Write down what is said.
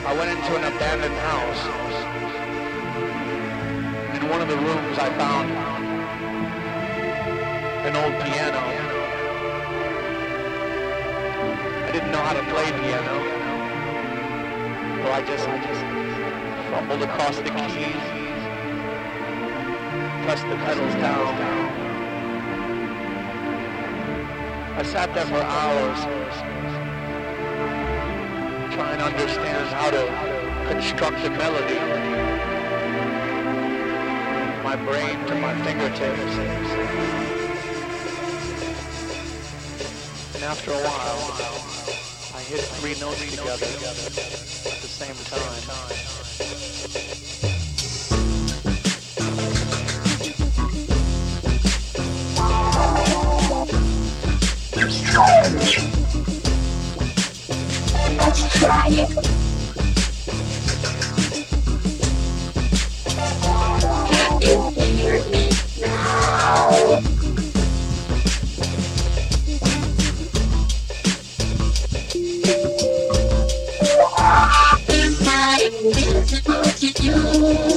I went into an abandoned house. In one of the rooms I found an old piano. I didn't know how to play piano. So I just fumbled across the keys, pressed the pedals down. I sat there for hours trying to understand how to construct a melody. My brain to my fingertips. And after a while, I hit 3 notes together at the same time. Let's try it. Can you hear me now? Am I invisible to you?